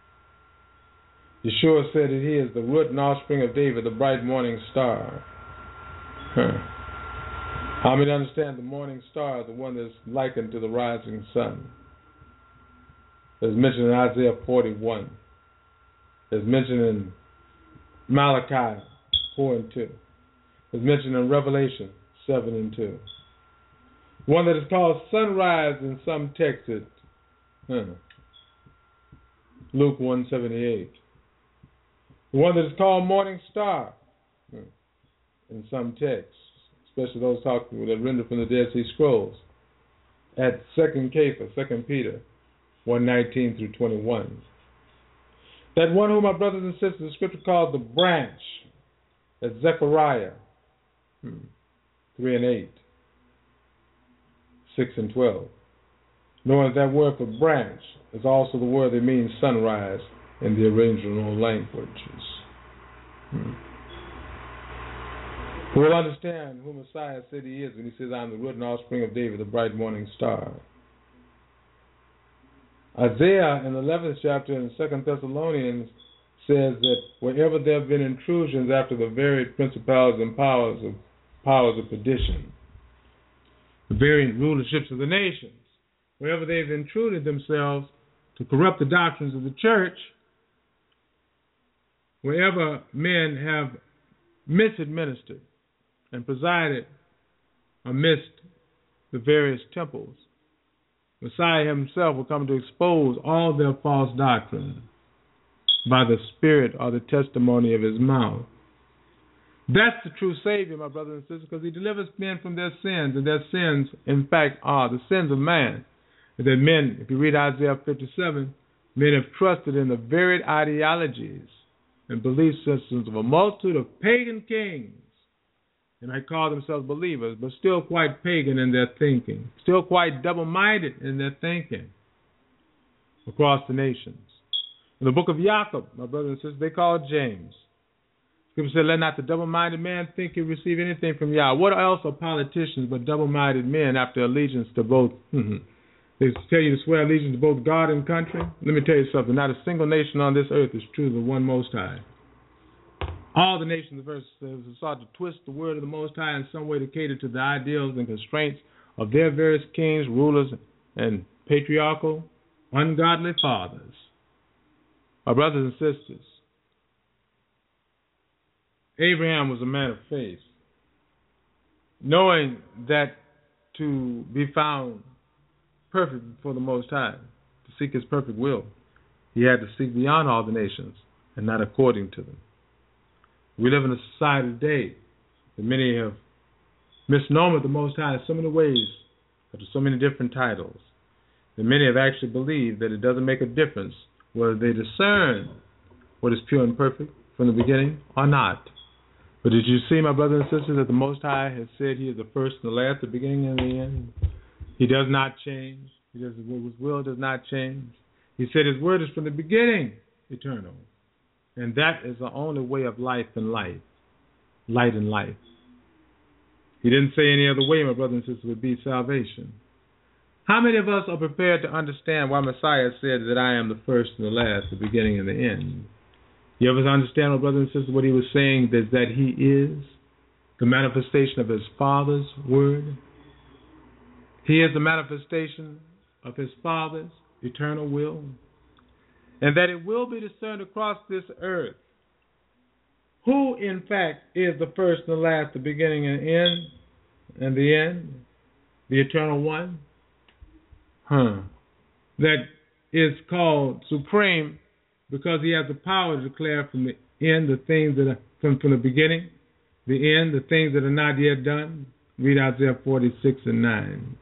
Yeshua said that he is the root and offspring of David, the bright morning star. Huh. How many understand the morning star, the one that's likened to the rising sun? It's mentioned in Isaiah forty-one. It's mentioned in Malachi four and two. It's mentioned in Revelation seven and two. One that is called sunrise in some texts. Huh. Luke one seventy-eight. The one that is called morning star in some texts, especially those talking that render from the Dead Sea Scrolls, at Second Kepha, Second Peter one nineteen through twenty-one. That one whom my brothers and sisters, the Scripture calls the branch, that's Zechariah three and eight, six and twelve. Knowing that word for branch is also the word that means sunrise in the original languages. Hmm. Who will understand who Messiah said he is when he says, I am the root and offspring of David, the bright morning star. Isaiah in the eleventh chapter in Second Thessalonians says that wherever there have been intrusions after the varied principalities and powers of powers of perdition, the variant rulerships of the nations, wherever they've intruded themselves to corrupt the doctrines of the church, wherever men have misadministered and presided amidst the various temples, Messiah himself will come to expose all their false doctrine by the spirit or the testimony of his mouth. That's the true Savior, my brothers and sisters, because he delivers men from their sins, and their sins, in fact, are the sins of man. that men, if you read Isaiah fifty-seven, men have trusted in the varied ideologies and belief systems of a multitude of pagan kings, and they call themselves believers, but still quite pagan in their thinking, still quite double-minded in their thinking across the nations. In the book of Jacob, my brothers and sisters, they call it James. Scripture said, let not the double-minded man think he receive anything from Yah. What else are politicians but double-minded men after allegiance to both? They tell you to swear allegiance to both God and country. Let me tell you something. Not a single nation on this earth is true to the one Most High. All the nations of earth have sought to twist the word of the Most High in some way to cater to the ideals and constraints of their various kings, rulers, and patriarchal, ungodly fathers. Our brothers and sisters, Abraham was a man of faith, knowing that to be found perfect before the Most High, to seek His perfect will, he had to seek beyond all the nations and not according to them. We live in a society today that many have misnomed the Most High in so many ways, under so many different titles, that many have actually believed that it doesn't make a difference whether they discern what is pure and perfect from the beginning or not. But did you see, my brothers and sisters, that the Most High has said He is the first and the last, the beginning and the end? He does not change. He does, His will does not change. He said His word is from the beginning eternal. And that is the only way of life and life. Light and life. He didn't say any other way, my brothers and sisters, would be salvation. How many of us are prepared to understand why Messiah said that I am the first and the last, the beginning and the end? You ever understand, my brothers and sisters, what He was saying, is that He is the manifestation of His Father's word? He is the manifestation of His Father's eternal will, and that it will be discerned across this earth who, in fact, is the first and the last, the beginning and end, and the end, the eternal one, huh? That is called supreme because He has the power to declare from the end the things that are from, from the beginning, the end, the things that are not yet done. Read Isaiah forty-six and nine.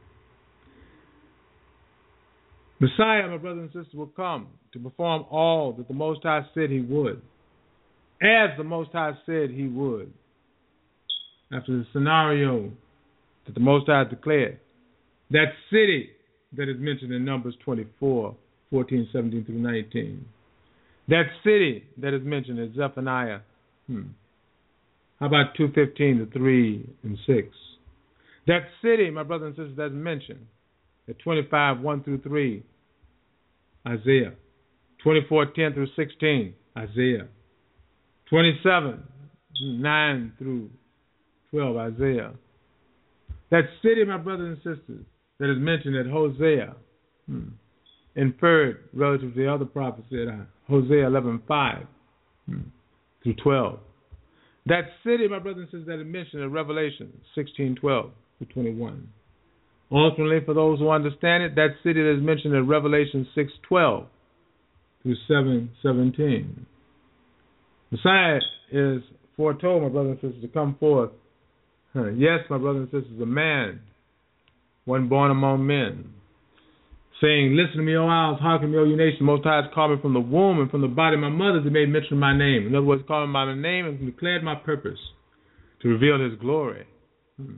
Messiah, my brothers and sisters, will come to perform all that the Most High said He would, as the Most High said He would, after the scenario that the Most High declared. That city that is mentioned in Numbers twenty-four, fourteen, seventeen through nineteen. That city that is mentioned in Zephaniah, hmm. how about two fifteen to three and six? That city, my brothers and sisters, that's mentioned at twenty-five, one through three, Isaiah. twenty-four, ten through sixteen, Isaiah. twenty-seven, nine through twelve, Isaiah. That city, my brothers and sisters, that is mentioned at Hosea, hmm, inferred relative to the other prophecy at Hosea eleven, five hmm, through twelve. That city, my brothers and sisters, that is mentioned in Revelation sixteen, twelve through twenty-one. Ultimately, for those who understand it, that city that is mentioned in Revelation six, twelve through seven, seventeen. Messiah is foretold, my brothers and sisters, to come forth. Huh. Yes, my brothers and sisters, a man, one born among men, saying, listen to me, O isles, hearken to me, O you nations. Most High has called me from the womb and from the body of my mother. He made mention of my name. In other words, called me by my name and declared my purpose to reveal His glory. Hmm.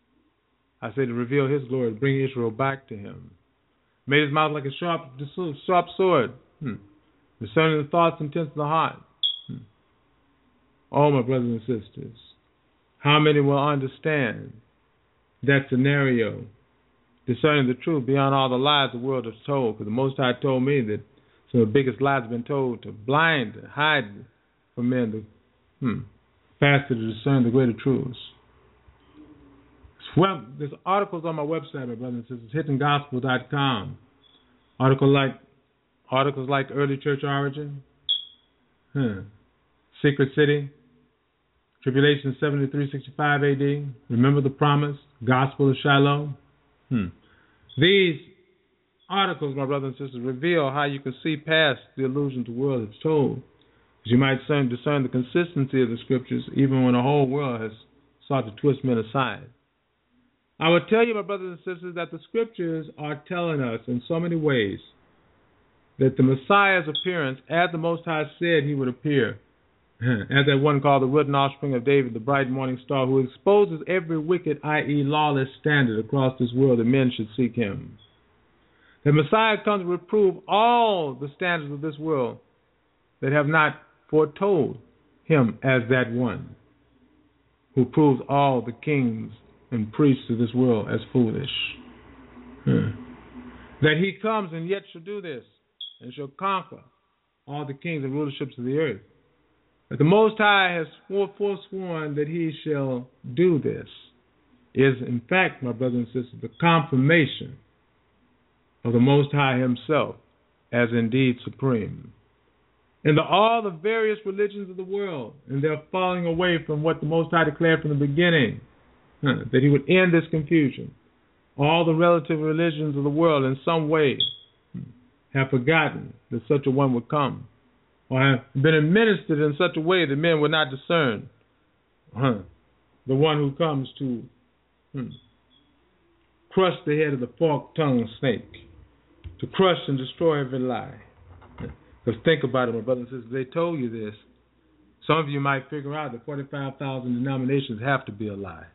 I say to reveal His glory, to bring Israel back to Him. Made His mouth like a sharp, sharp sword, hmm. discerning the thoughts and intents of the heart. Hmm. Oh, my brothers and sisters, how many will understand that scenario, discerning the truth beyond all the lies the world has told? Because the Most High told me that some of the biggest lies have been told to blind, to hide from men, to, hmm, faster to discern the greater truths. Well, there's articles on my website, my brothers and sisters, hidden gospel dot com. Article like, articles like Early Church Origin, huh, Secret City, Tribulation seventy-three sixty-five A D, Remember the Promise, Gospel of Shiloh. Hmm. These articles, my brothers and sisters, reveal how you can see past the illusions the world has told. You might discern the consistency of the Scriptures even when the whole world has sought to twist men aside. I will tell you, my brothers and sisters, that the scriptures are telling us in so many ways that the Messiah's appearance, as the Most High said he would appear, as that one called the wooden offspring of David, the bright morning star, who exposes every wicked, that is lawless standard across this world, that men should seek him. The Messiah comes to reprove all the standards of this world that have not foretold him as that one who proves all the kings and priests of this world as foolish. Hmm. That he comes and yet shall do this, and shall conquer all the kings and rulerships of the earth. That the Most High has forsworn that he shall do this is, in fact, my brothers and sisters, the confirmation of the Most High himself as indeed supreme. And the, all the various religions of the world, and they're falling away from what the Most High declared from the beginning, huh, that he would end this confusion. All the relative religions of the world in some way have forgotten that such a one would come, or have been administered in such a way that men would not discern huh, the one who comes to hmm, crush the head of the forked-tongued snake, to crush and destroy every lie. Because think about it, my brothers and sisters, they told you this. Some of you might figure out that forty-five thousand denominations have to be a lie.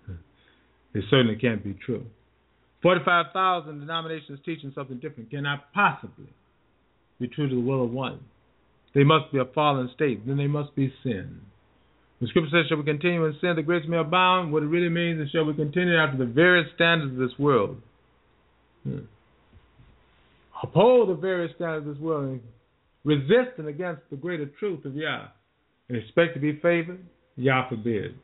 They certainly can't be true. forty-five thousand denominations teaching something different cannot possibly be true to the will of one. They must be a fallen state. Then they must be sin. The scripture says, shall we continue in sin that grace may abound? What it really means is, shall we continue after the various standards of this world? Hmm. Uphold the various standards of this world and resisting against the greater truth of Yah and expect to be favored? Yah forbid.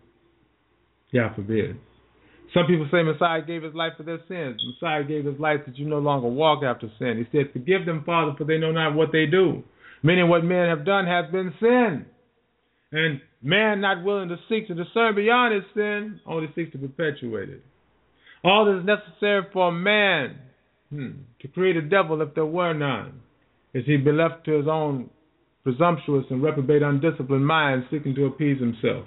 Yah forbid. Some people say Messiah gave his life for their sins. Messiah gave his life that you no longer walk after sin. He said, forgive them, Father, for they know not what they do. Meaning what men have done has been sin. And man, not willing to seek to discern beyond his sin, only seeks to perpetuate it. All that is necessary for man hmm, to create a devil, if there were none, is he be left to his own presumptuous and reprobate, undisciplined mind, seeking to appease himself.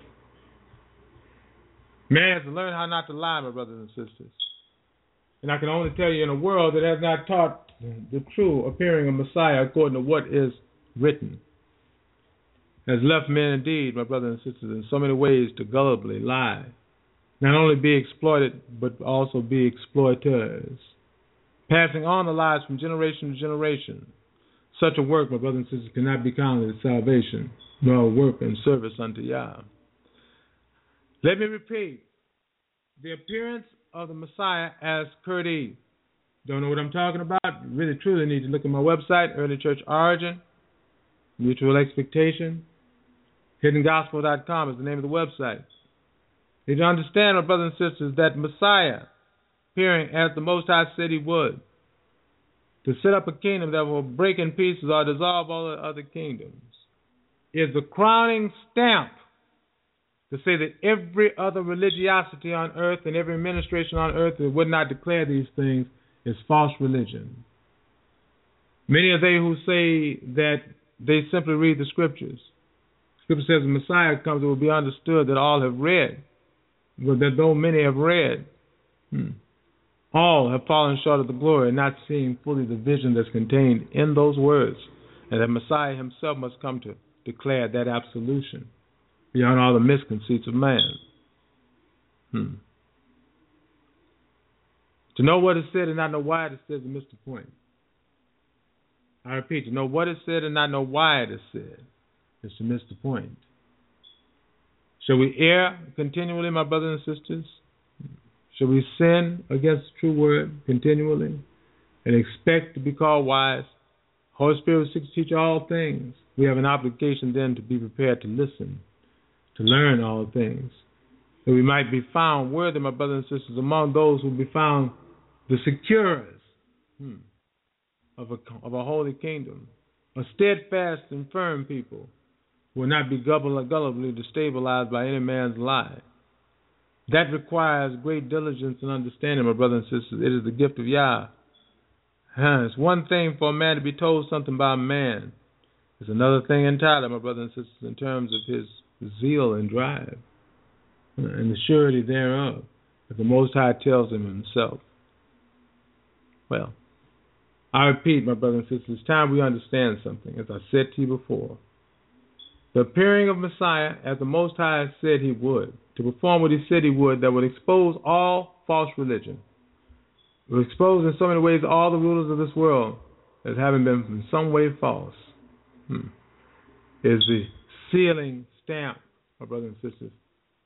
Man has to learn how not to lie, my brothers and sisters. And I can only tell you, in a world that has not taught the true appearing of Messiah according to what is written, has left men indeed, my brothers and sisters, in so many ways to gullibly lie. Not only be exploited, but also be exploiters. Passing on the lies from generation to generation. Such a work, my brothers and sisters, cannot be counted as salvation, nor work and service unto Yah. Let me repeat. The appearance of the Messiah as Kurdi. Don't know what I'm talking about? You really truly need to look at my website, Early Church Origin, Mutual Expectation. Hidden Gospel dot com is the name of the website. You need to understand, my brothers and sisters, that Messiah, appearing as the Most High said he would, to set up a kingdom that will break in pieces or dissolve all the other kingdoms, is the crowning stamp to say that every other religiosity on earth and every administration on earth that would not declare these things is false religion. Many are they who say that they simply read the scriptures. Scripture says the Messiah comes, it will be understood that all have read, but that though many have read, hmm, all have fallen short of the glory, not seeing fully the vision that's contained in those words, and that Messiah himself must come to declare that absolution beyond all the misconceits of man. Hmm. To know what is said and not know why it is said is miss the point. I repeat, to know what is said and not know why it is said is to miss the point. Shall we err continually, my brothers and sisters? Shall we sin against the true word continually and expect to be called wise? Holy Spirit seeks to teach all things. We have an obligation then to be prepared to listen, to learn all things, that we might be found worthy, my brothers and sisters, among those who will be found the securers hmm, of, a, of a holy kingdom, a steadfast and firm people who will not be gullibly destabilized by any man's lie. That requires great diligence and understanding, my brothers and sisters. It is the gift of Yah. Huh, it's one thing for a man to be told something by a man. It's another thing entirely, my brothers and sisters, in terms of his zeal and drive and the surety thereof. as the Most High tells him himself. Well, I repeat, my brothers and sisters, it's time we understand something, as I said to you before. The appearing of Messiah, as the Most High said he would, to perform what he said he would, that would expose all false religion, would expose in so many ways all the rulers of this world as having been in some way false, hmm. is the sealing stamp, my brothers and sisters,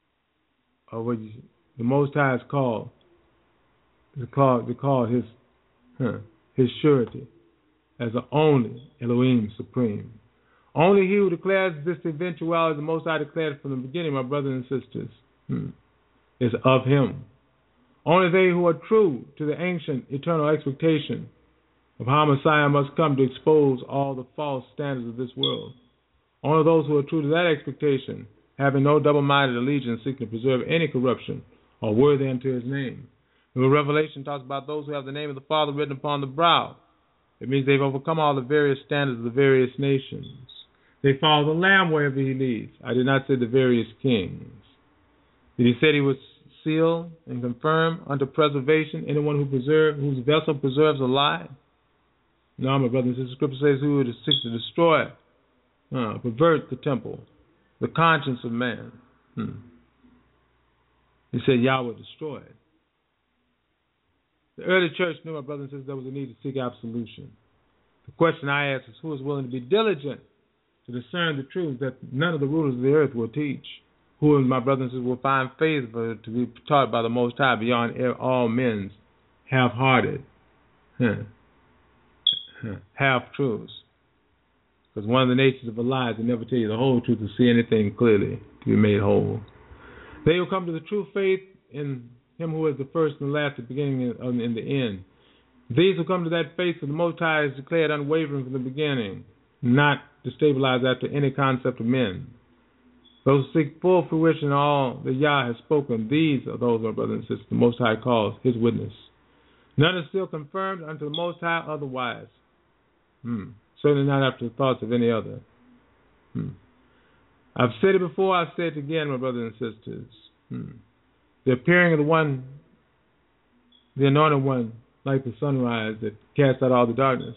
of what you, the Most High is called, is called, is called his, huh, his surety as the only Elohim Supreme. Only he who declares this eventuality, the Most High declared from the beginning, my brothers and sisters, hmm, is of him. Only they who are true to the ancient eternal expectation of how Messiah must come to expose all the false standards of this world. Only those who are true to that expectation, having no double-minded allegiance, seek to preserve any corruption or worthy unto his name. The Revelation talks about those who have the name of the Father written upon the brow. It means they've overcome all the various standards of the various nations. They follow the Lamb wherever he leads. I did not say the various kings. Did he say he would seal and confirm unto preservation anyone who preserve, whose vessel preserves a lie? No, my brothers and sisters, Scripture says who would seek to destroy, uh, pervert the temple, the conscience of man. Hmm. He said Yahweh destroy it. The early church knew, my brothers and sisters, there was a need to seek absolution. The question I ask is, who is willing to be diligent to discern the truth that none of the rulers of the earth will teach? Who, my brothers and sisters, will find favor to be taught by the Most High beyond all men's half-hearted, huh, huh, half-truths? Because one of the natures of a lie is to never tell you the whole truth, to see anything clearly, to be made whole. They who come to the true faith in him who is the first and the last, the beginning and in the end. These who come to that faith of the Most High is declared unwavering from the beginning, not destabilized after any concept of men. Those who seek full fruition in all that Yah has spoken, these are those, my brothers and sisters, the Most High calls his witness. None is still confirmed unto the Most High otherwise. Hmm. Certainly not after the thoughts of any other. Hmm. I've said it before, I've said it again, my brothers and sisters. Hmm. The appearing of the one, the anointed one, like the sunrise that casts out all the darkness,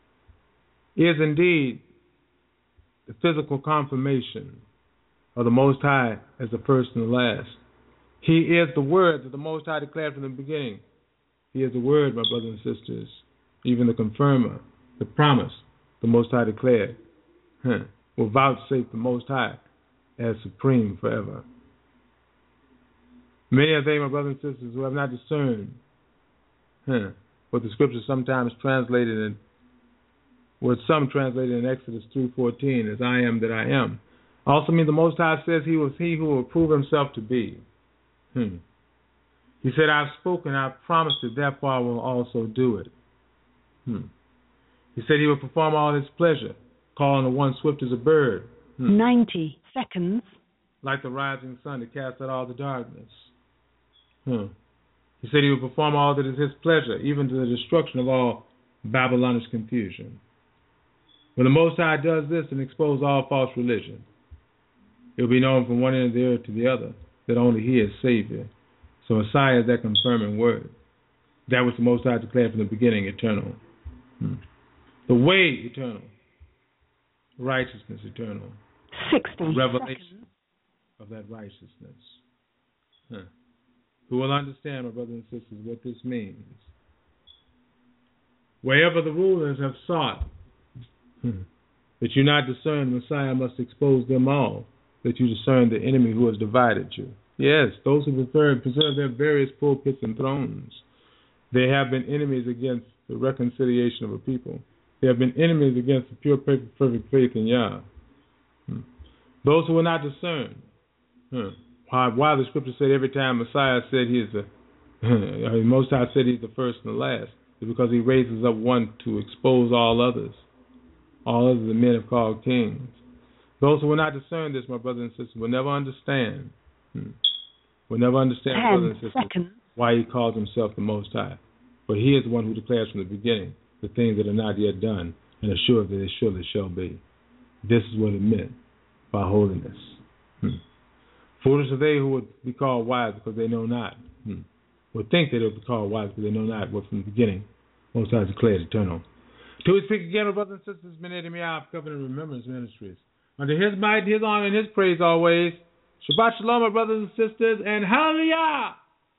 is indeed the physical confirmation of the Most High as the first and the last. He is the word that the Most High declared from the beginning. He is the word, my brothers and sisters, even the confirmer, the promise the Most High declared, huh, will vouchsafe the Most High as supreme forever. Many are they, my brothers and sisters, who have not discerned huh, what the scriptures sometimes translated in, what some translated in Exodus three fourteen as I am that I am. Also means the Most High says he was he who will prove himself to be. Hmm. He said, I've spoken, I've promised it, therefore I will also do it. Hmm. He said he will perform all his pleasure, calling the one swift as a bird. Hmm. ninety seconds. Like the rising sun to cast out all the darkness. Hmm. He said he will perform all that is his pleasure, even to the destruction of all Babylonish confusion. When the Most High does this and exposes all false religion, it will be known from one end of the earth to the other that only he is Savior. So Messiah is that confirming word. That which the Most High declared from the beginning, eternal. Hmm. The way, eternal. Righteousness, eternal. sixty Revelation seconds. Of that righteousness. Huh. Who will understand, my brothers and sisters, what this means? Wherever the rulers have sought hmm, that you not discern, the Messiah must expose them all, that you discern the enemy who has divided you. Yes, those who preserve, preserve their various pulpits and thrones. They have been enemies against the reconciliation of a people. They have been enemies against the pure, perfect, perfect faith in Yah. Hmm. Those who will not discern. Hmm. Why, why the scripture said every time Messiah said he is the, the Most High said he's the first and the last, is because he raises up one to expose all others. All others the men have called kings. Those who will not discern this, my brothers and sisters, will never understand. Hmm. Will never understand, Ten brothers and sisters, seconds. why he calls himself the Most High. For he is the one who declares from the beginning the things that are not yet done, and assures that they surely shall be. This is what it meant by holiness. Hmm. Foolish are they who would be called wise, because they know not. Hmm. will think that it will be called wise, but they know not what from the beginning Most High declared eternal. Till we speak again, brothers and sisters, B'nai D'Miah, Covenant Remembrance Ministries. Under His might, His honor, and His praise always. Shabbat Shalom, my brothers and sisters, and Hallelujah!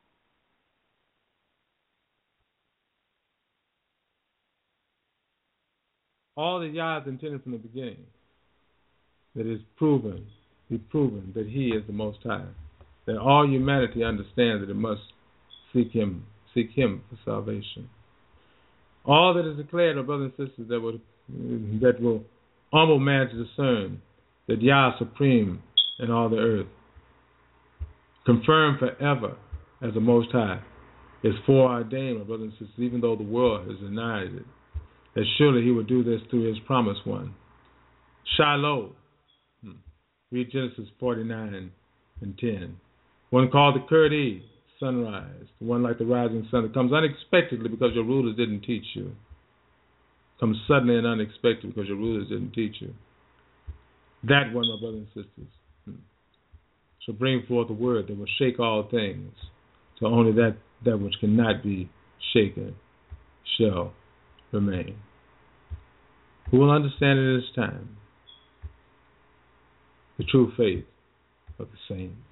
All that Yah has intended from the beginning, that is proven, be proven that He is the Most High, that all humanity understands that it must seek Him, seek Him for salvation. All that is declared, our brothers and sisters, that will that will humble man to discern that Yah is supreme in all the earth, confirmed forever as the Most High, is foreordained, my brothers and sisters, even though the world has denied it, that surely He will do this through His promised one. Shiloh. Hmm. Read Genesis forty-nine and ten. One called the Kurdi, sunrise, the one like the rising sun that comes unexpectedly because your rulers didn't teach you. Comes suddenly and unexpectedly because your rulers didn't teach you. That one, my brothers and sisters, hmm, shall bring forth a word that will shake all things, so only that, that which cannot be shaken shall remain. Who will understand in this time the true faith of the saints?